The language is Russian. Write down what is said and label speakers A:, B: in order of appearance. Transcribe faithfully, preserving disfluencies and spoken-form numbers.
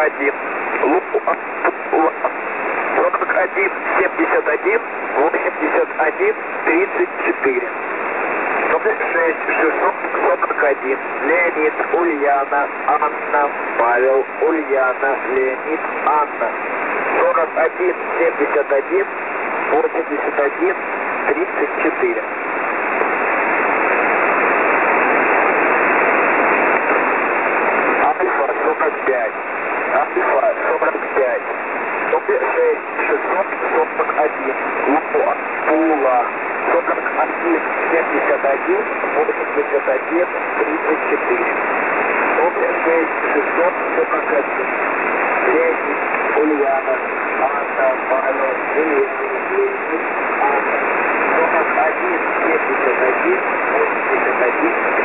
A: один. Луа. сорок один семьдесят один восемьдесят один тридцать четыре. шесть шестьсот сорок один. Леонид, Ульяна, Анна, Павел, Ульяна, Леонид, Анна. сорок один семьдесят один восемьдесят один тридцать четыре. Альфа сорок пять. Альфа сорок пять. шесть шестьсот сорок один. Луа, Пула. сорок один семьдесят один восемьдесят один тридцать четыре. шесть шестьсот сорок один. Леонид, Ульяна, Анна, Павел, Леонид, Анна. сорок один семьдесят один восемьдесят один